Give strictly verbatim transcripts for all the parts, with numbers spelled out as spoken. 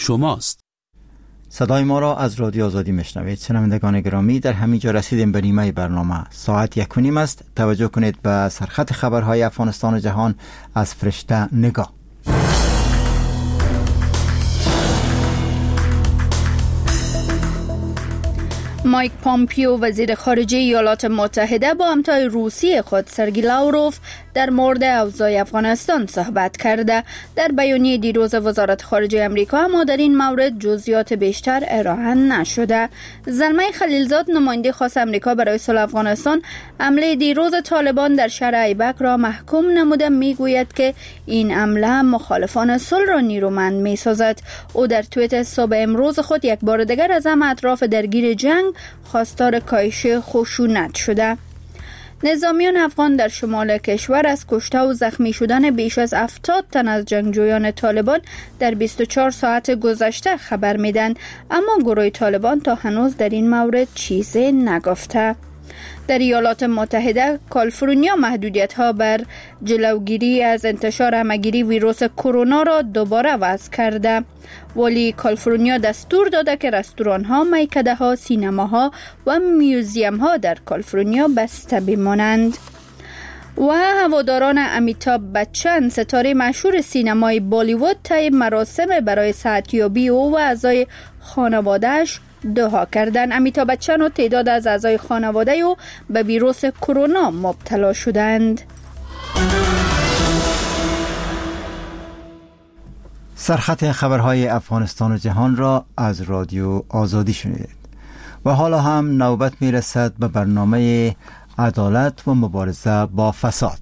شماست. صدای ما را از رادیو آزادی میشنوید. شنوندگان گرامی، در همین جا رسیدیم به نیمه برنامه. ساعت یک و نیم است. توجه کنید به سرخط خبرهای افغانستان و جهان از فرشته نگاه. مایک پامپیو وزیر خارجه ایالات متحده با همتای روسی خود سرگی لاوروف در مورد اوضاع افغانستان صحبت کرده. در بیانیه دیروز وزارت خارجه امریکا اما در این مورد جزئیات بیشتر ارائه نشده. زلمه خلیلزاد نماینده خاص امریکا برای صلح افغانستان حمله دیروز طالبان در شهر ایبک را محکوم نموده میگوید که این حمله مخالفان صلح را نیرومند میسازد. او در توییت صبح امروز خود یک بار دیگر از همه اطراف درگیر جنگ خواستار کاهش خشونت شده. نظامیان افغان در شمال کشور از کشته و زخمی شدن بیش از هفتاد تن از جنگجویان طالبان در بیست و چهار ساعت گذشته خبر میدن، اما گروه طالبان تا هنوز در این مورد چیزی نگفته. در ایالات متحده کالیفرنیا محدودیت‌ها بر جلوگیری از انتشار همه‌گیری ویروس کرونا را دوباره وضع کرده. ولی کالیفرنیا دستور داده که رستوران‌ها، میکده‌ها، سینماها و میوزیم‌ها در کالیفرنیا بسته بمانند. و هواداران امیتاب بچن، ستاره مشهور سینمای بالیوود، طی مراسم برای صحتیابی او و اعضای خانواده‌اش دعا کردند. امیتاب بچن و تعداد از اعضای خانواده او به ویروس کرونا مبتلا شدند. سرخط خبرهای افغانستان و جهان را از رادیو آزادی شنیدید. و حالا هم نوبت میرسد به برنامه عدالت و مبارزه با فساد.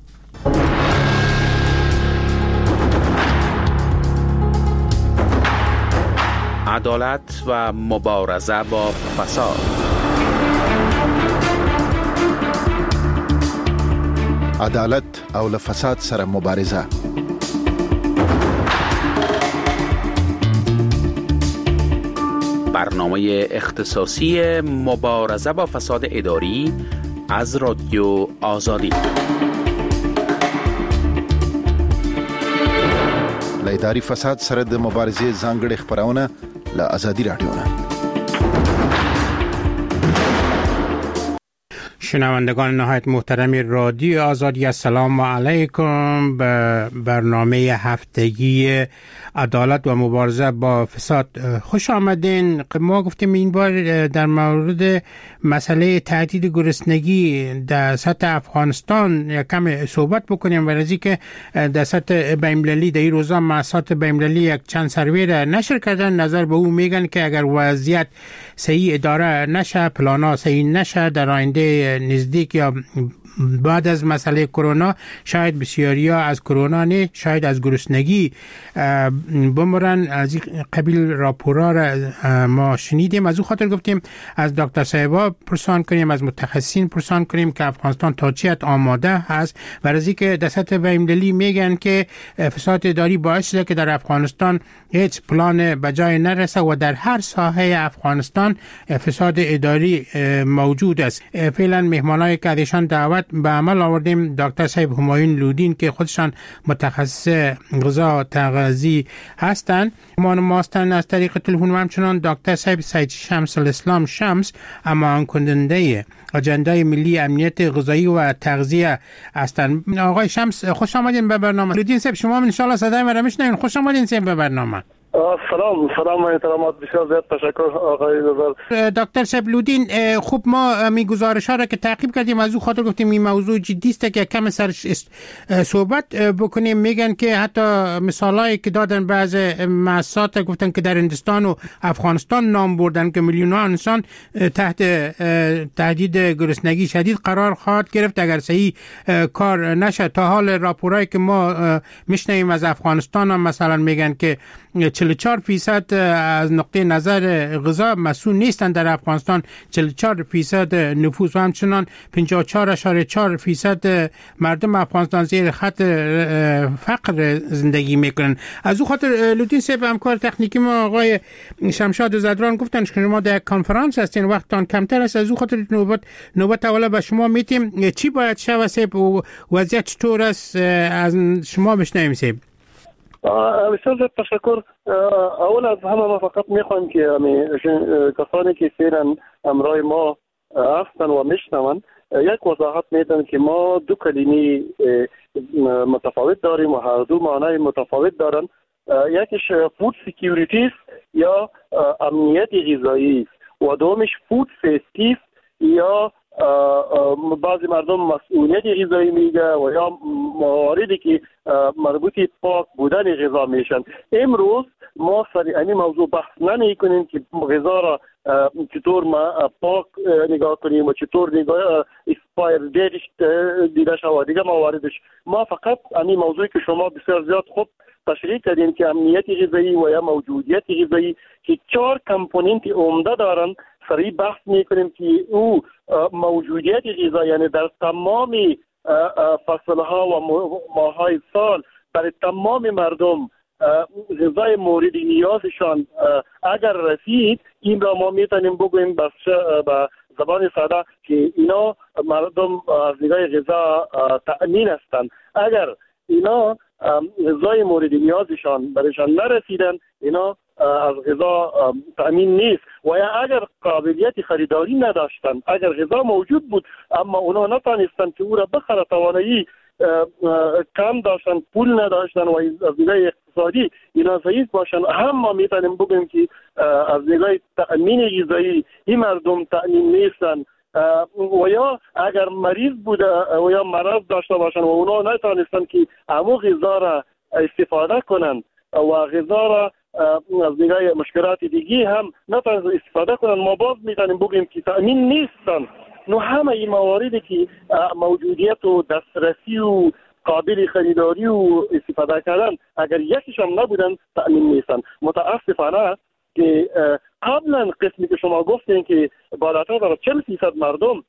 عدالت و مبارزه با فساد. عدالت او له فساد سره مبارزه. برنامه اختصاصی مبارزه با فساد اداری از رادیو آزادی. له اداري فساد سره د مبارزې ځانګړي خبرونه له آزادي رادیو نه. شنوندگان نهایت محترم رادیو آزادی، السلام علیکم. به برنامه هفتگی عدالت و مبارزه با فساد خوش آمدین. ما گفتیم این بار در مورد مسئله تهدید گرسنگی در سطح افغانستان یک کم صحبت بکنیم، ولی که در سطح بین‌المللی در این روزا مؤسسات بین‌المللی یک چند سروی را نشر کردن. نظر به او میگن که اگر وضعیت صحیح اداره نشه، پلانا صحیح نشه، در آینده نزدیک یا بعد از مسئله کرونا شاید بسیاری ها از کرونا نه، شاید از گرسنگی بمرن. از این قبیل راپورا را ما شنیدیم. از او خاطر گفتیم از دکتر صاحبا پرسان کنیم، از متخصصین پرسان کنیم که افغانستان تا چه حد آماده هست. برای که در سطح بین‌المللی میگن که فساد اداری باعث شده که در افغانستان هیچ پلان به جای نرسه و در هر ساحه افغانستان فساد اداری موجود است. فعلا مهمانای که ازشان دعوت به عمل آوردیم دکتر صاحب همایون لودین که خودشان متخصص غذا تغذیه هستند. ما ماستن از طریق تلفن و همچنان دکتر صاحب سید شمس الاسلام شمس، اما کننده اجنده ملی امنیت غذایی و تغذیه هستند. آقای شمس خوش آمدین به برنامه. لودین صاحب شما ان شاء الله صدای ما را میشنوین. خوش آمدین صاحب به برنامه. سلام سلام احترامات، بسیار زیاد تشکر آقای نظر. دکتر صاحب لودین، خوب ما می گزارش ها را که تعقیب کردیم از او خاطر گفتیم این موضوع جدی است که کم سر صحبت بکنیم. میگن که حتی مثالایی که دادن بعض مؤسسات گفتن که در هندوستان و افغانستان نام بردن که میلیون ها انسان تحت تهدید گرسنگی شدید قرار خواهد گرفت اگر صحیح کار نشه. تا حال راپورایی که ما میشنویم از افغانستان هم مثلا میگن که چهل و چهار فیصد از نقطه نظر غذا مسئول نیستند در افغانستان، چهل و چهار فیصد نفوس و همچنان پنجاه و چهار اشاره چهار فیصد مردم افغانستان زیر خط فقر زندگی میکنن. از او خاطر لودین صاحب همکار تکنیکی ما آقای شمشاد زدران گفتن که شما در کنفرانس هستین، وقتتان کمتر است. از او خاطر نوبت نوبت اولا به شما میتیم چی باید شود صاحب و وضعیت چطور است از شما بشنویم صاحب. بسیار زیاد تشکر. اول از همه ما فقط میخوایم که کسانی که فعلا همراه ما هستن و میشنون یک وضاحت میدن که ما دو کلمه متفاوت داریم و هر دو معنای متفاوت دارن. یکیش فود سکیوریتی یا امنیت غذایی و دومش فود سیفتی یا بعضی مردم مسئولیت غذایی میگه و یا مواردی که مربوط پاک بودن غذا میشن. امروز ما سر این موضوع بحث نمی کنیم که غذا را چطور ما پاک نگاه کنیم و چطور نگاه اسپایر دیدش دیده شود دیگه مواردش. ما فقط این موضوعی که شما بسیار زیاد خوب تشریح کردیم که امنیت غذایی و یا موجودیت غذایی که چهار کامپوننت عمده دارن سریع بحث میکنیم که او موجودیت غذایی یعنی در تمام فصلها و ماهای سال برای تمام مردم غذای مورد نیازشان اگر رسید این را ما میتونیم بگوییم به زبان ساده که اینا مردم از نگاه غذا تأمین هستند. اگر اینا غذای مورد نیازشان برایشان نرسیدن اینا از غذا تأمین نیست و یا اگر قابلیت خریداری نداشتن، اگر غذا موجود بود اما اونا نتانستن که او را بخره، توانایی کم داشتن، پول نداشتن و از نگاه اقتصادی اینا ضعیف باشن، هم ما میتونیم بگیم که از نگاه تأمین غذایی این مردم تأمین نیستن. و یا اگر مریض بوده و یا مرض داشته باشن و اونا نتانستن که همو غذا را استفاده کنن و غذا را از نگاه مشکلات دیگی هم نتانستن استفاده کنن، ما باز میتونیم بگیم که تأمین نیستن. نو همه این مواردی که موجودیت و دسترسی و قابل خریداری و استفاده کردن اگر یکیش هم نبودن تأمین نیستن. متاسفانه که قبلا قسمی که شما گفتین که بالاتر در چهل فیصد مردم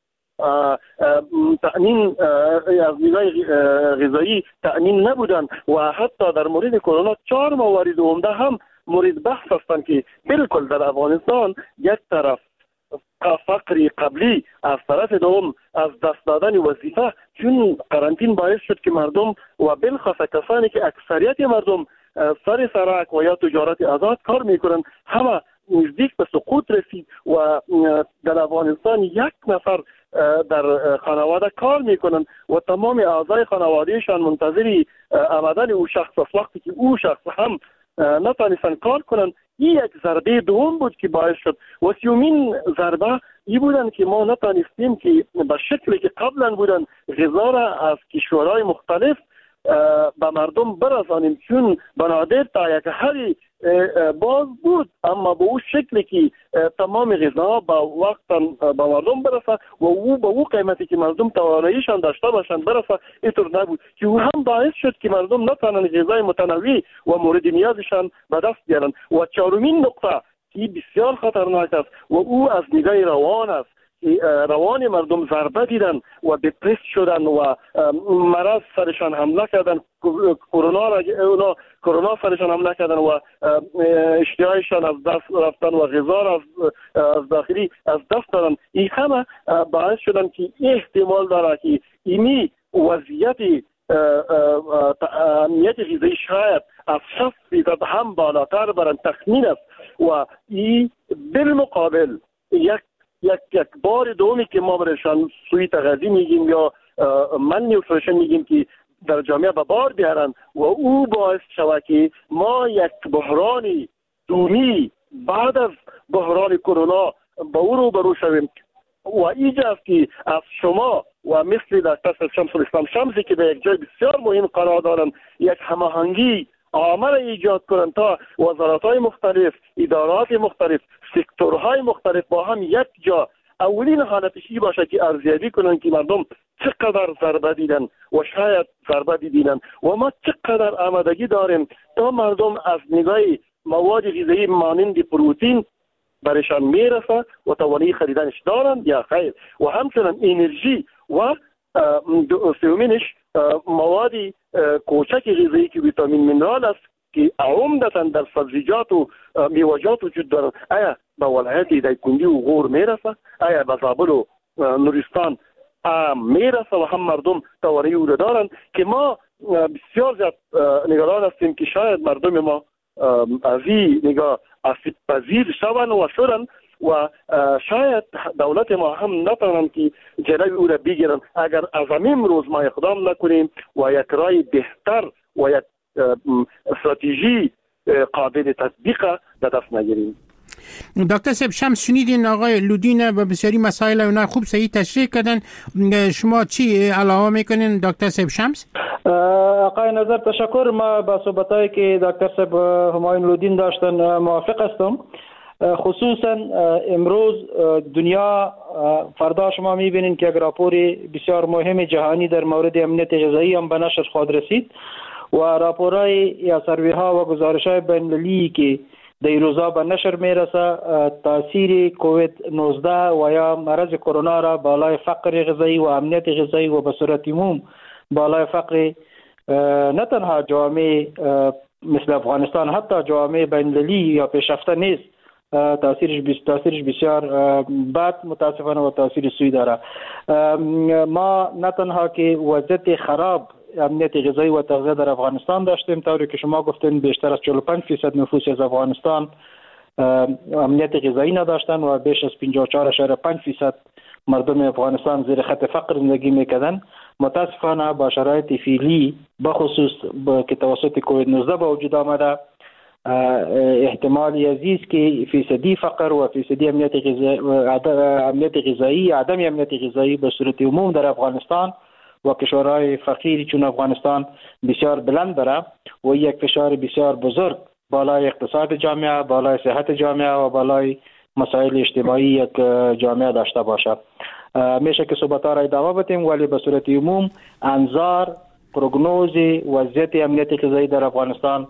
تأمین از نگاه غذایی تأمین نبودن و حتی در مورد کرونا چهار موارد عمده هم مورد بحث هستند که بالکل در افغانستان یک طرف فقر قبلی، از طرف دوم از دست دادن وظیفه، چون قرنطین باعث شد که مردم و بالخصوص کسانی که اکثریت مردم سر سرک و یا تجارت آزاد کار میکنن همه نزدیک به سقوط رسید و در افغانستان یک نفر در خانواده کار میکنن و تمام اعضای خانوادهشان منتظری آمدن او شخص است. وقتی که او شخص هم نتانستن کار کنن، این یک ضربه دوم بود که باعث شد. و سیومین ضربه ای بودن که ما نتانستیم که به شکلی که قبلا بودن غذا را از کشورهای مختلف به مردم برسانیم، چون بنادر تا یک حدی باز بود اما به او شکلی که تمام غذا با وقت به مردم برسه و او به او قیمتی که مردم تواناییشان داشته باشند برسه اینطور نبود که او هم باعث شد که مردم نتوانند غذای متنوع و مورد نیازشان به دست بیارند. و چهارمین نقطه که بسیار خطرناک است و او از نگاه روان است، روان مردم ضربه دیدن و دپرس شدن و مرض سرشان حمله کردن، کرونا را اونا کرونا سرشان حمله کردن و اشتهایشان از دست رفتن و غذا را از داخلی از دست دادن. این همه باعث شدن که احتمال داره که اینی وضعیت امنیت غذایی شاید از شصت فیصد هم بالاتر برن تخمین است. و این بالمقابل یک یک یک بار دومی که ما برشان سوی تغذی میگیم یا من نیوتریشن میگیم که در جامعه به بار بیارن و او باعث شود که ما یک بحران دومی بعد از بحران کرونا با او رو برو شویم. و اینجاست که از شما و مثل دکتر شمس الاسلام شمسی که در یک جای بسیار مهم قرار دارن یک هماهنگی عامه ایجاد کنند تا وزارت‌های مختلف، ادارات مختلف، سکتورهای مختلف با هم یک جا اولین حالتش این باشه که ارزیابی کنند که مردم چقدر ضربه دیدن و شاید ضربه دیدن و ما چقدر آمادگی داریم تا مردم از نگاه مواد غذایی مانند پروتئین برشان میرسه و توانایی خریدنش دارند یا خیر. و همچنین انرژی و سومینش مواد کوچک غذایی که ویتامین مینرال است که عمدتاً در سبزیجات و میوه‌جات وجود دارند. آیا به ولایت دایکنډي و غور میرسه؟ آیا به زابل و نورستان میرسه و هم مردم توانایی او دارند که ما بسیار زیاد نگران هستیم که شاید مردم ما از این نگاه آسیب پذیر شوند و شدن و شاید دولت ما هم نتوانند که جلوی او را بگیرند اگر از امروز ما اقدام نکنیم و یک رای بهتر و یک استراتژی قابل تطبیق در دست نگیریم. دکتر صاحب شمس شنیدین آقای لودین و بسیاری مسائل اونا خوب صحیح تشریح کردن. شما چی علاوه میکنین دکتر صاحب شمس؟ آقای نظر تشکر. ما با صحبتایی که دکتر صاحب همایون لودین داشتن موافق هستم. خصوصا امروز دنیا فردا شما میبینین که یک راپور بسیار مهم جهانی در مورد امنیت غذایی هم به نشر خواهد رسید و راپورهای یا سروی ها و گزارش های بین المللی که در روزا به نشر میرسه تاثیر کووید نوزده و یا مرض کرونا را بالای فقر غذایی و امنیت غذایی و به صورت عموم بالای فقر نه تنها جامعه مثل افغانستان حتی جامعه بین المللی یا پیشرفته نیست تاثیرش تاثیرش بسیار بد متاسفانه و تاثیر سوی داره. ما نه تنها که وضعیت خراب امنیت غذایی و تغذیه در افغانستان داشتیم، طوری که شما گفتین بیشتر از چهل و پنج درصد نفوس از افغانستان امنیت غذایی نداشتن و بیش از پنجاه و چهار اشاره پنج درصد مردم افغانستان زیر خط فقر زندگی میکردن. متاسفانه با شرایط فعلی بخصوص که توسط کووید نوزده به وجود آمده احتمال عزیز که فیصدی فقر و فیصدی امنیت غذایی امنیت غذایی عدم امنیت غذایی به صورت عموم در افغانستان و کشورهای فقیری چون افغانستان بسیار بلند داره و یک فشار بسیار بزرگ بالای اقتصاد جامعه، بالای صحت جامعه و بالای مسائل اجتماعی یک جامعه داشته باشه. میشه که صحبت‌ها را ادامه بدیم ولی به صورت عموم انظار پروگنوز وضعیت امنیت غذایی در افغانستان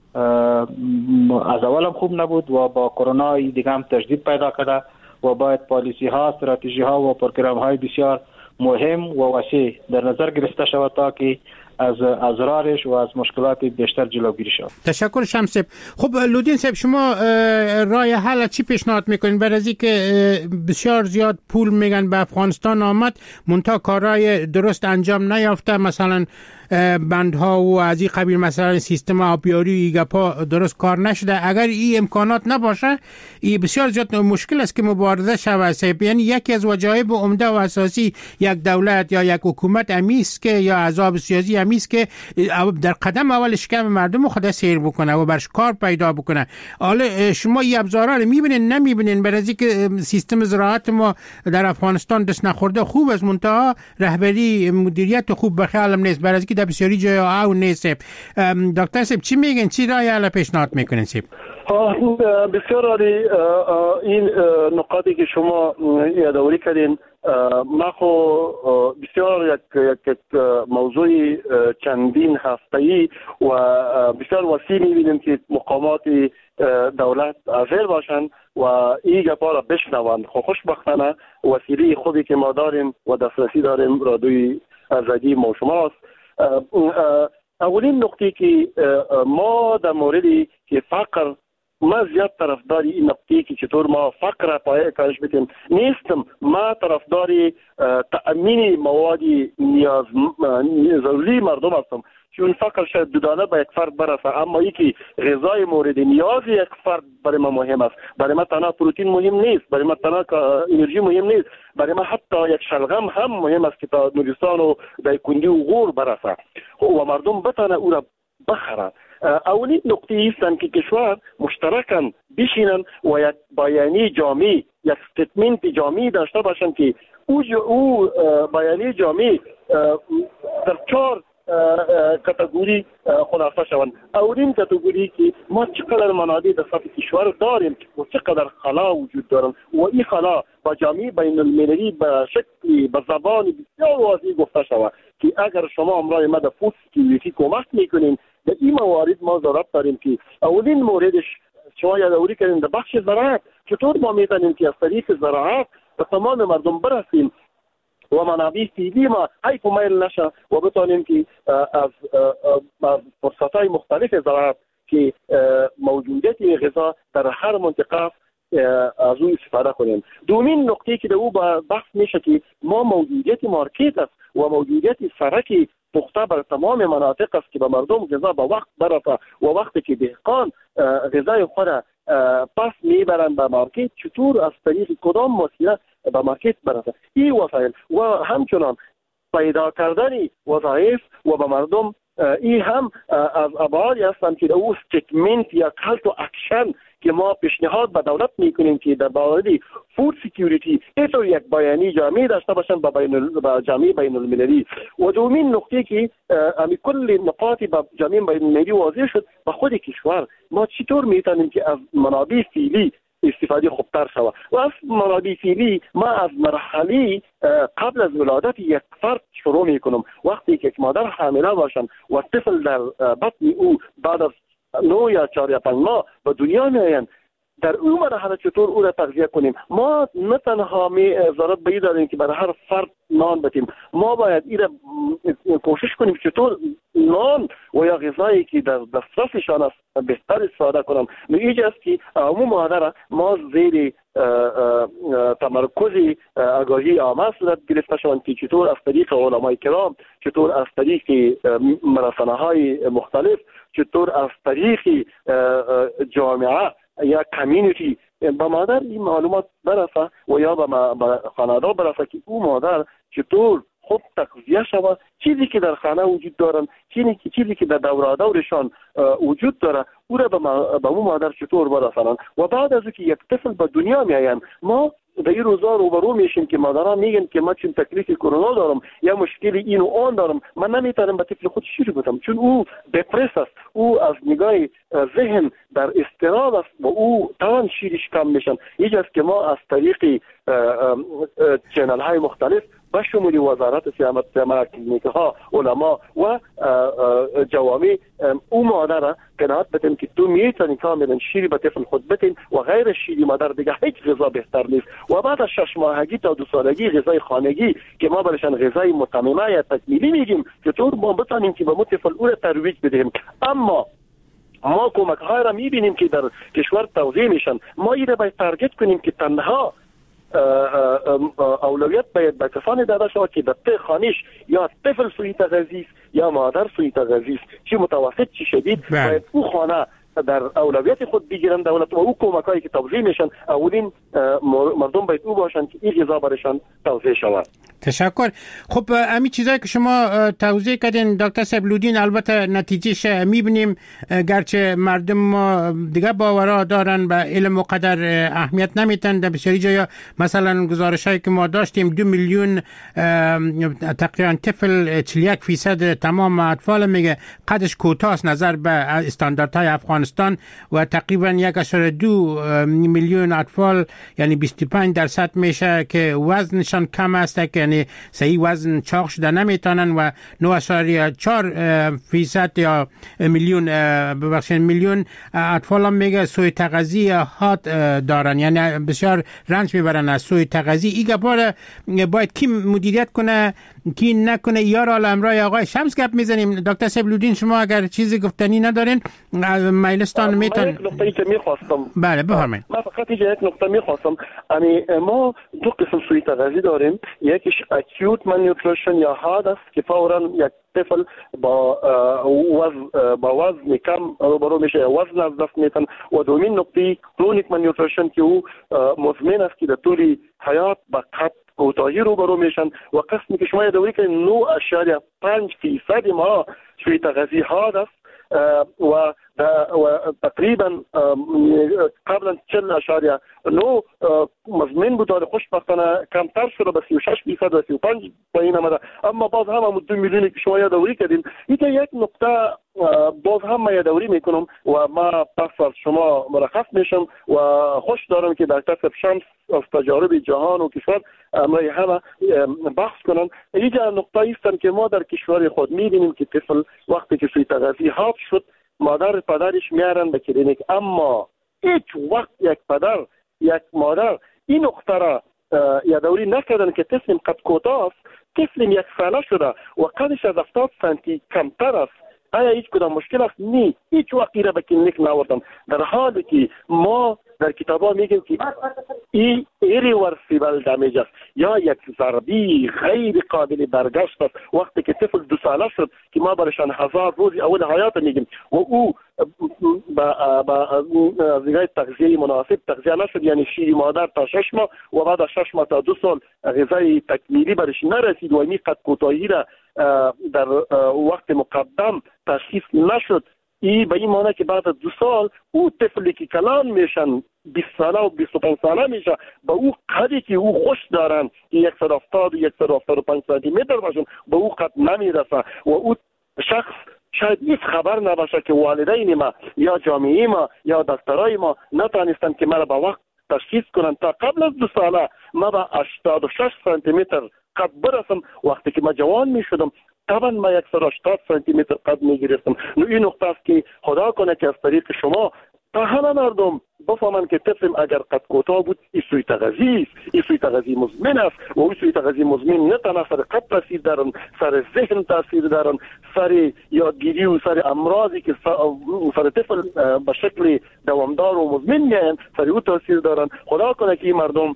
از اول هم خوب نبود و با کرونا دیگه هم تجدید پیدا کرده و باید پالیسی ها، استراتژی ها و پروگرام های بسیار مهم و وسیع در نظر گرفته شود تا که از اضرارش و از مشکلات بیشتر جلوگیری شود. تشکر شمس. خب لودین صاحب شما راه حل چی پیشنهاد میکنین برای از اینکه بسیار زیاد پول میگن به افغانستان آمد منتها کارهای درست انجام نیافته، مثلا بندها و از این قبیل مثلا سیستم آبیاری گپا درست کار نشده، اگر این امکانات نباشه این بسیار زیاد مشکل است که مبارزه شود. یعنی یکی از وجایب عمده و اساسی یک دولت یا یک حکومت امیست که یا عذاب سیاسی امیست که در قدم اول شکم مردم خود سیر بکنه و برش کار پیدا بکنه. حالا شما این ابزارها رو میبینین نمیبینین؟ برای اینکه سیستم زراعت ما در افغانستان دست نخورده خوب است منتها رهبری مدیریت خوب به خیالم نیست، برای اینکه در بسیاری جای او نیست. دکتر صاحب چی میگن؟ چی راه حل پیشنهاد میکنین صاحب؟ بسیار عالی این نقاطی که شما یادآوری کردین. ما خو بسیار یک یک موضوع چندین هفته‌ای و بسیار وسیع می‌بینیم که مقامات دولت حاضر باشند و این گپا را بشنوند. خوشبختانه وسیله خوبی که ما داریم و دسترسی داریم رادیوی آزادی ما شماست. اولین نقطه که ما در موردی که فقر ما زیاد طرفداری این نقطه که چطور ما فقر را پایه کاهش بدیم نیستم. ما طرفداری تأمین مواد نیاز ضروری مردم هستم، چون فقر شاید دودانه به یک فرد برسه اما یکی غذای مورد نیاز یک فرد برای ما مهم است. برای ما تنها پروتئین مهم نیست، برای ما تنها انرژی مهم نیست، برای ما حتی یک شلغم هم مهم است که تا نورستان و دایکندی و غور برسه و مردم بتانه او را بخرن. اولین نقطه ایستن که کشور مشترکاً بشینن و یک بیانیه جامع، یک استیتمنت جامع داشته باشن که او او بیانیه جامع در چهار کاتگوری خلاصه شوند. اولین کاتگوری که ما چقدر منابع در سطح کشور داریم و چقدر خلا وجود دارن و این خلا با جامعه بین المللی به شکلی به زبان بسیار واضح گفته شود که اگر شما امرای ما در فود سکیوریتی کمک میکنین در این موارد ما ضرورت داریم که اولین موردش شما یادآوری کردین در بخش زراعت چطور ما میتونیم که از طریق زراعت به تمام مردم برسیم و منابع فعلی ما حیف و میل نشه و بتانیم که از فرصتهای مختلف زراعت که موجودیت غذا در هر منطقه از اون استفاده کنیم. دومین نکته که در او بحث میشه که ما موجودیت مارکت است و موجودیت سرک پخته بر تمام مناطق است که به مردم غذا به وقت برسه و وقتی که دهقان غذای خود پس میبرند به مارکت چطور از طریق کدام وسیله به مارکت برسه. این وسایل و همچنان پیدا کردن وظایف و به مردم این هم از ابعادی هستند که او استیتمنت یا کال تو اکشن که ما پیشنهاد به دولت میکنیم که در مورد فود سکیوریتی اینطور یک بیانیه جامع داشته باشند با بین با جامعه بین المللی. و دومین نکته که امی کل نقاط با جامعه بین المللی واضح شد به خود کشور ما چطور میتونیم که از منابع فعلی استفاده خوبتر شود. و از منابع فعلی ما از مرحله قبل از ولادت یک فرد شروع میکنم. وقتی که یک مادر حامله باشند و طفل در بطن او بعد از نو یا چهار یا پنج ماه به دنیا میآیند، در اون مرحله چطور او را تغذیه کنیم؟ ما نه تنها می ضرورت به این داریم که برای هر فرد نان بدیم، ما باید این را کوشش کنیم چطور نان و یا غذایی که در دسترسشان است بهتر استفاده کنم. اینجا است که عموم مادر ما زیر تمرکز آگاهی عامه صورت گرفته شوند که چطور از طریق علمای کرام، چطور از طریق رسانه های مختلف، چطور از طریق جامعه یا کمیونیتی به مادر این معلومات برسه و یا به خانواده برسه که او مادر چطور خوب تغذیه شود، چیزی که در خانه وجود دارن، چیزی که چیزی که در دوره دورشان وجود داره او را به اون مادر چطور برسانند. و بعد از اینکه یک طفل به دنیا میآید ما در این روزا روبرو میشیم که مادران میگن که من چون تکلیف کرونا دارم یا مشکلی این و آن دارم، من نمیتونم به طفل خود شیر بدم چون او دپرس است، او از نگاه ذهن در اضطراب است و او تمام شیرش کم میشن. اینجاست که ما از طریق چینل های مختلف به شمول وزارت صحت، کلینیک ها، علما و جوامع او مادر را قناعت بدیم که تو میتونی کاملا شیری به طفل خود بدین و غیر شیری مادر دیگه هیچ غذا بهتر نیست. و بعد از شش ماهگی تا دو سالگی غذای خانگی که ما برشان غذای متممه یا تکمیلی میگیم چطور ما بتونیم که به مو طفل او را ترویج بدیم. اما ما کمک های را میبینیم که در کشور توزیع میشن، ما این را باید تارگت کنیم که تنها اولویت باید به کسانی داده شود که در ته خانش یا طفل سوی تغذیه یا مادر سوی تغذیه چی متوسط چی شدید باید او خانه در اولویت خود بگیرن دولت و او کمکایی که توزیع میشن اولین مردم باید او باشن که این غذا برشان توزیع شود. تشکر. خب همین چیزایی که شما توضیح کردین دکتر سبلودین البته نتیجهش میبینیم، گرچه مردم ما دیگه باورا دارن به علم و قدر اهمیت نمیتن. در بسیاری جایا مثلا گزارشایی که ما داشتیم دو میلیون تقریبا طفل چهل و یک فیصد تمام اطفال میگه قدش کوتاست نظر به استانداردهای افغانستان و تقریبا یک اشاره دو میلیون اطفال یعنی بیست و پنج درصد میشه که وزنشان کم است، که یعنی صحیح وزن چاق شده نمیتونن و نه اشاره چهار فیصد یا میلیون ببخشید میلیون اطفال هم میگه سوی تغذیه هات دارن، یعنی بسیار رنج میبرن از سوی تغذیه. این گپا باید کی مدیریت کنه کی نکنه؟ یار الامرای آقای شمس گپ میزنیم. دکتر سبلودین شما اگر چیزی گفتنی ندارین مایلستان میتون. یک نکته ای که میخواستم بله بفرمایید. من فقط یک نکته میخواستم، یعنی ما دو قسم سوی تغذیه داریم، یکیش اکیوت مالنیوتریشن یا حاد است که فورا یک طفل با وزن با وزن کم روبرو میشه، وزن از دست میتن. و دومین نکته کرونیک مالنیوتریشن که او مزمن است که در طول حیات با قد کوتاهی روبرو میشن. و قسمی که شما یادوری که نه اشاره پنج فیصد ما سوی تغذیه حاد است و و تقریبا قبلا چهل اشاره نو مضمون بود، خوشبختانه کمتر شده به سی و شش فیصد و سی و پنج پایین آمده. اما باز هم هم دو میلیونی که شما یادوری کردین، این یک نکته باز هم ما یادوری میکنم و ما پس از شما مرخص میشم و خوش دارم که دکتر شمس از تجارب جهان و کشور امرای همه بحث کنن. اینجا نکته ایستن که ما در کشور خود میبینیم که طفل وقتی که سوی تغذیه حاد شد مادر پدرش میارن به کلینیک، اما هیچ وقت یک پدر یک مادر این نقطه را یادوری نکردن که طفل قد کوتاه است، طفل یک ساله شده و قدش از هفتاد سانتی کمتر است، آیا هیچ کدام مشکل است؟ نه، هیچ وقت را به کلینیک نآوردم، در حالی که ما در کتابا میگیم که این ایریورسیبل دمیج است یا یک ضربی غیر قابل برگشت است. وقتی که طفل دو ساله شد که ما برشان هزار روز اول حیات میگیم و او با با غذای تغذیه مناسب تغذیه نشد، یعنی شیر مادر تا شش ماه و بعد از شش ماه تا دو سال غذای تکمیلی برش نرسید و این قد کوتاهی را در وقت مقدم تشخیص نشد، این به این معنی که بعد از دو سال او طفلی که کلان میشن بیست ساله و بیست و پنج ساله میشه با او قدی که او خوش دارن که صد و هفتاد و صد و هفتاد و پنج سانتی متر باشن با او قد نمیرسه و او شخص شاید هیچ خبر نباشه که والدین ما یا جامعه ما یا دکترای ما نتانستن که مرا با وقت تشخیص کنن. تا قبل از دو ساله ما با هشتاد و شش سانتی متر قد برسم، وقتی که ما جوان می شدم طبعا ما صد و هشتاد سانتی متر قد می گرفتم. نو این نقطه است که خدا کنه که از طریق شما تا همه مردم بفهمن که طفلم اگر قد کوتاه بود این سوی تغذیه است، این سوی تغذیه مزمن است و این سوی تغذیه مزمن نه تنها سر قد تاثیر دارن، سر ذهن تاثیر دارن، سر یادگیری و سر امراضی که سر طفل به شکل دوامدار و مزمن میان سر او تاثیر دارن. خدا کنه که این مردم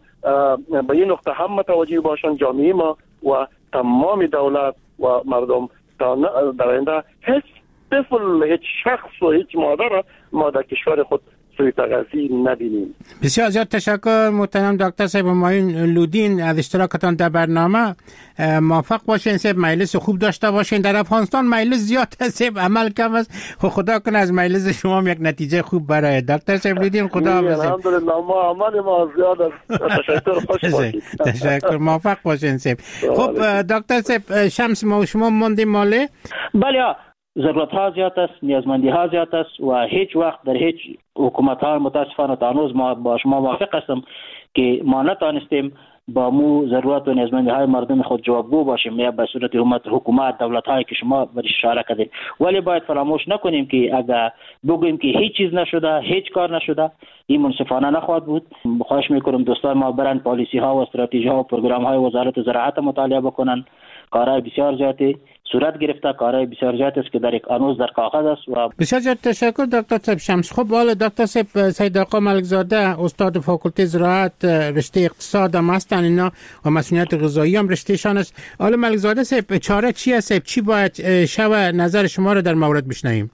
به این نقطه هم متوجه باشن، جامعه ما و تمام دولت و مردم تا در آینده هیچ طفل، هیچ شخص و هیچ مادر ما در کشور خود سوی تغذیه نبینیم. بسیار زیاد تشکر محترم دکتر صاحب همایون لودین از اشتراکتان در برنامه. موفق باشین صاحب، مجلس خوب داشته باشین. در افغانستان مجلس زیاد صاحب، عمل کم است. خدا کنه از مجلس شما یک نتیجه خوب برای دکتر صاحب لودین. خدا حافظ. الحمدلله ما عمل ما زیاد است. تشکر، خوش باشید. تشکر، موفق باشین صاحب. خب دکتر صاحب شمس ما و شما موندیم ماله؟ بله، ضرورت ها زیاد است، نیازمندی ها زیاد است و هیچ وقت در هیچ حکومت ها متاسفانه تانوز ما با شما موافق هستم که ما نتانستیم با مو ضرورت و نیازمندی های مردم خود جوابگو باشیم یا به صورت حکومت حکومت دولت هایی که شما برش اشاره کردید. ولی باید فراموش نکنیم که اگر بگوییم که هیچ چیز نشده، هیچ کار نشده، این منصفانه نخواهد بود. خواهش میکنم دوستان ما برن پالیسی ها و استراتژی ها و پروگرام های وزارت زراعت مطالعه بکنن. کارهای بسیار زیادی صورت گرفته، کارهای بسیار زیادی است که در یک هنوز در کاغذ است. و بسیار زیاد تشکر دکتر صاحب شمس. خب حالا دکتر صاحب سید آقا ملکزاده استاد فاکولته زراعت رشته اقتصاد هم هستن اینا و مسئولیت غذایی هم رشتهشان است. حالا ملکزاده صاحب چاره چی است؟ چی باید شو نظر شما رو در مورد بشنویم؟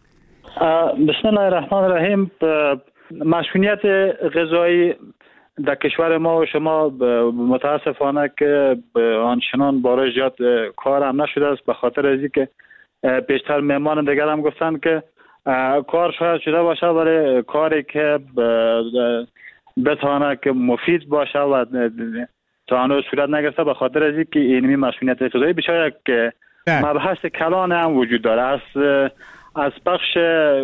بسم الله الرحمن الرحیم. مسئولیت غذایی در کشور ما و شما متاسفانه که آنچنان بارش زیاد کار هم نشده است، به خاطر از اینکه بیشتر مهمان دیگر هم گفتن که کار شاید شده باشه ولی کاری که بتونه که مفید باشه و تا هنوز صورت نگرفته، به خاطر از اینکه اینمی مسئولیت غذایی بسیار یک مبحث کلان هم وجود داره. از از بخش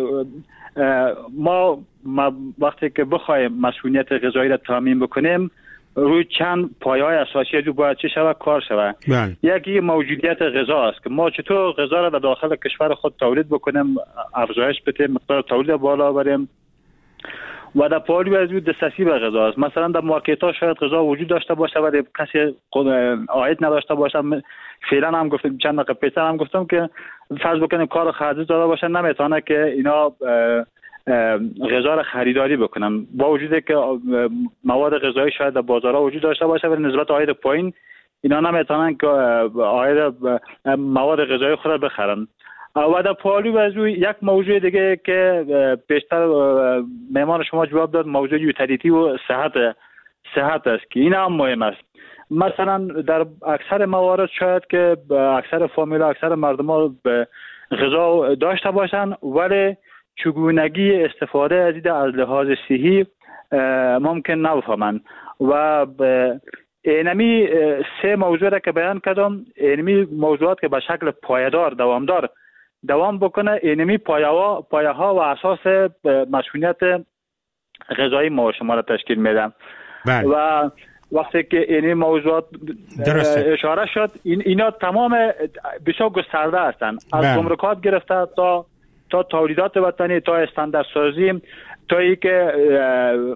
ما وقتی که بخوایم مسئولیت غذایی را تامین بکنیم روی چند پایه‌های اساسی جو باید چه شود کار شود. یکی موجودیت غذا است که ما چطور غذا را در داخل کشور خود تولید بکنیم، افزایش بدیم، مقدار تولید بالا بریم و در پالو از دسترسی به غذا است. مثلا در مارکت ها شاید غذا وجود داشته باشه ولی کسی عاید نداشته باشه. فعلا هم گفتم چند دقیقه پیش هم گفتم که فرض بکنیم کار خرجی داده باشه نمیتونه که اینا غذا را خریداری بکنن، با وجودی که مواد غذایی شاید در بازارها وجود داشته باشه ولی نسبت عاید پایین اینا نمیتونن که عاید مواد غذایی خود را بخرن. و در پالو از یک موضوع دیگه که بیشتر مهمان شما جواب داد، موضوع یوتیلیتی و صحت صحت است که این هم مهم است. مثلا در اکثر موارد شاید که اکثر فامیلا اکثر مردم ها غذا داشته باشن ولی چگونگی استفاده از این از لحاظ صحی ممکن نفهمن و اینمی سه موضوع را که بیان کردم، اینمی موضوعات که به شکل پایدار دوامدار دوام بکنه، اینمی پایه ها پایه ها و اساس مسئولیت غذایی ما شما را تشکیل میدن. و وقتی که این موضوعات اشاره شد این اینا تمام بسیار گسترده هستند، از گمرکات گرفته تا تا تولیدات وطنی تا استانداردسازی تا اینکه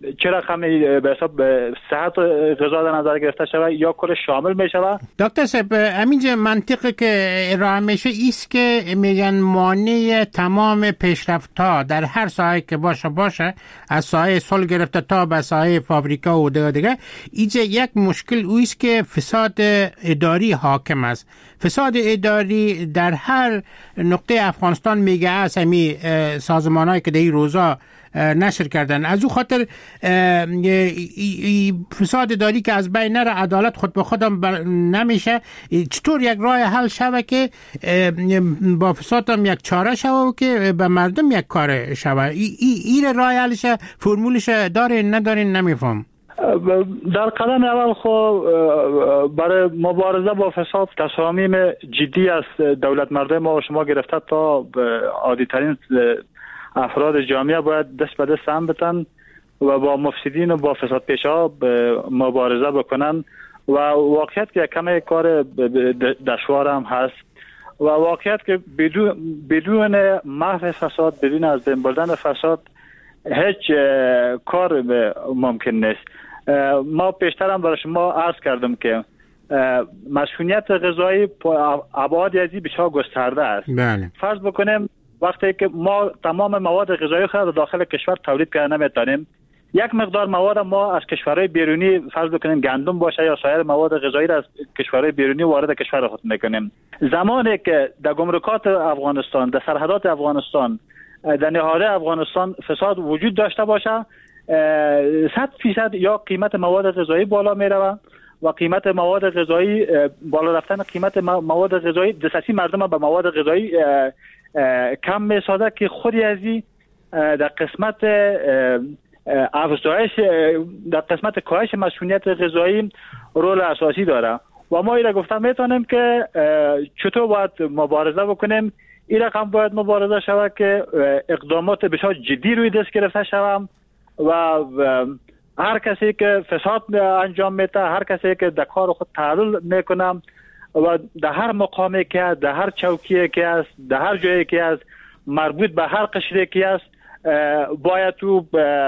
چه رقمی به حساب صحت غذا در نظر گرفته شود یا کل شامل می شود؟ دکتر صاحب همینجا منطقی که ارائه میشه ایست که میگن مانع تمام پیشرفت‌ها در هر ساحه که باشه باشه، از ساحه صلح گرفته تا به ساحه فابریکا و دیگه دیگه، اینجا یک مشکل اوست که فساد اداری حاکم است. فساد اداری در هر نقطه افغانستان میگه است، همی سازمان‌هایی که در این روزا نشر کردن. از او خاطر فساد اداری که از بین نره، عدالت خود به خودم نمیشه. چطور یک راه حل شوه که با فساد هم یک چاره شوه و که به مردم یک کار شوه؟ این راه حلش فرمولش دارین ندارین نمیفهم. در قدم اول خو برای مبارزه با فساد تصامیم جدی از دولت مرده ما و شما گرفته تا عادی ترین افراد جامعه باید دست به دست هم بتن و با مفسدین و با فساد پیشا مبارزه بکنن و واقعیت که کمی کار دشوار هم هست و واقعیت که بدون بدون محو فساد، بدون از بین بردن فساد هیچ کار ممکن نیست. ما پیشتر هم برای شما عرض کردم که مسئولیت غذایی ابعاد ازی بسیار گسترده است. بله. فرض بکنیم وقتی که ما تمام مواد غذایی خود داخل کشور تولید کردن نمیتونیم، یک مقدار مواد ما از کشورهای بیرونی فرض بکنیم گندم باشه یا سایر مواد غذایی را از کشورهای بیرونی وارد کشور خود میکنیم. زمانی که در گمرکات افغانستان، در سرحدات افغانستان، در نهادهای افغانستان فساد وجود داشته باشه، صد فیصد یا قیمت مواد غذایی بالا میره و قیمت مواد غذایی بالا رفتن قیمت مواد غذایی دسترسی مردم به مواد غذایی کم میسازه که خودی ازی در قسمت افزایش در قسمت کاهش مسئولیت غذایی رول اساسی داره و ما اینا گفتم میتونیم که چطور باید مبارزه بکنیم. این رقم باید مبارزه شود که اقدامات بسیار جدی روی دست گرفته شود و هر کسی که فساد انجام میده، هر کسی که در کار خود تعلل میکنه و در هر مقامی که است، در هر چوکی که است، در هر جایی که است، مربوط به هر قشری که است، باید تو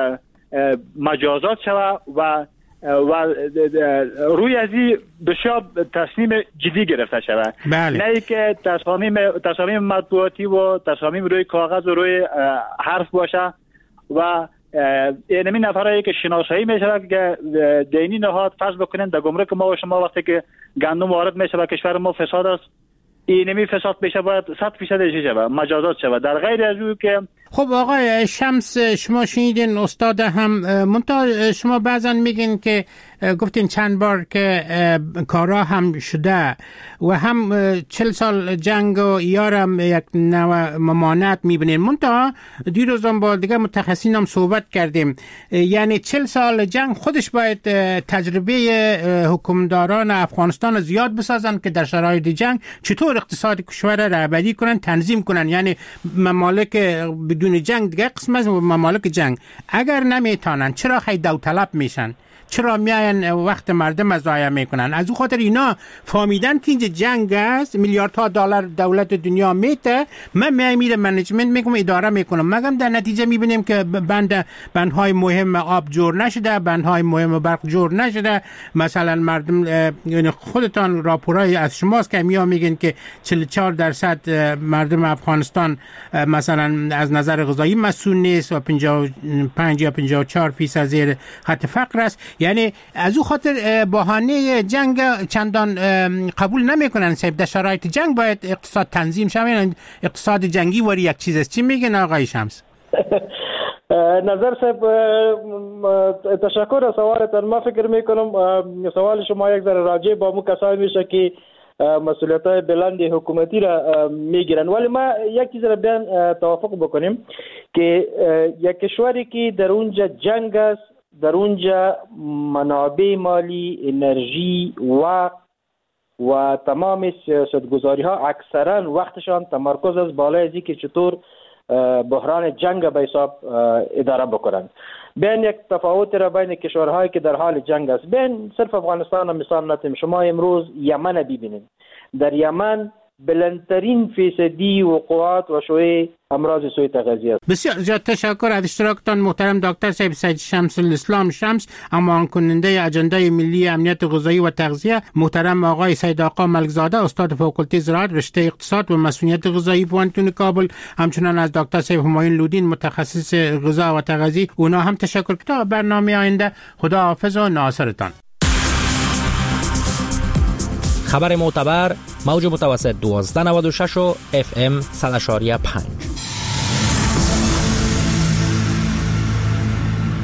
مجازات شود و و روی ازی بسیار تصمیم جدی گرفته شود. بله. نه ای که تصامیم تصامیم مطبوعاتی و تصامیم روی کاغذ و روی حرف باشه و اینمی نفرایی که شناسایی میشه که دینی نهاد فرض بکنین در گمرک ما و شما وقتی که گندم وارد میشه و کشور ما فساد است، اینمی فساد بشه باید صد فیصد اجازه شود، مجازات شود. در غیر از او که خب آقای شمس شما شنیدین استاد هم منتها شما بعضا میگین که گفتین چند بار که کارا هم شده و هم چل سال جنگ و یارم یک نوع ممانعت میبینین. منتها دیروزم با دیگه متخصصین هم صحبت کردیم، یعنی چل سال جنگ خودش باید تجربه حکمداران افغانستان زیاد بسازن که در شرایط جنگ چطور اقتصاد کشور را رهبری کنن، تنظیم کنن. یعنی ممالک بدون جنگ دیگه قسم از ممالک جنگ اگر نمیتونن چرا خیلی داوطلب میشن، چرا میاین وقت مردم ضایع میکنن؟ از اون خاطر اینا فهمیدن که اینجا جنگ است، میلیاردها دلار دولت دنیا میته، من میام میره منیجمنت میکنم، اداره میکنم، مگم در نتیجه میبینیم که بند بندهای مهم آب جور نشده، بندهای مهم برق جور نشده. مثلا مردم یعنی خودتان راپورای از شماست که میام میگن که چهل و چهار درصد مردم افغانستان مثلا از نظر غذایی مسئول نیست و پنجاه و پنج یا پنجاه و چهار فیصد زیر خط فقر است. یعنی از او خاطر بهانه جنگ چندان قبول نمیکنن. صاحب در شرایط جنگ باید اقتصاد تنظیم شود، اقتصاد جنگی وری یک چیز است. چی میگن آقای شمس؟ نظر صاحب تشکر از سوالتان. ما فکر میکنم سوال شما یک ذره راجع با مو کسانی میشه که مسئولیت‌های بلند حکومتی را میگیرن، ولی ما یک چیز را بیان توافق بکنیم که یک کشوری که در اونجا جنگ است، در اونجا منابع مالی، انرژی، وقت و تمام سیاستگذاری ها اکثرا وقتشان تمرکز از بالای ازی که چطور بحران جنگ به حساب اداره بکنند. بین یک تفاوت را بین کشورهایی که در حال جنگ است، بین صرف افغانستان را مثال نتیم، شما امروز یمن ببینید. در یمن بلندترین فیصدی وقوعات و شیوع امراض سوی تغذیه است. بسیار زیاد تشکر از اشتراکتان محترم دکتر صاحب سید شمس الاسلام شمس، امان کننده اجنده ملی امنیت غذایی و تغذیه، محترم آقای سید آقا ملکزاده استاد فاکولته زراعت رشته اقتصاد و مسئولیت غذایی پوانتون کابل، همچنان از دکتر صاحب همایون لودین متخصص غذا و تغذیه، اونا هم تشکر. تا برنامه آینده، خدا حافظ و ناصرتان. خبر معتبر، موج متوسط دوازده نود و شش و اف ام صد و پنج.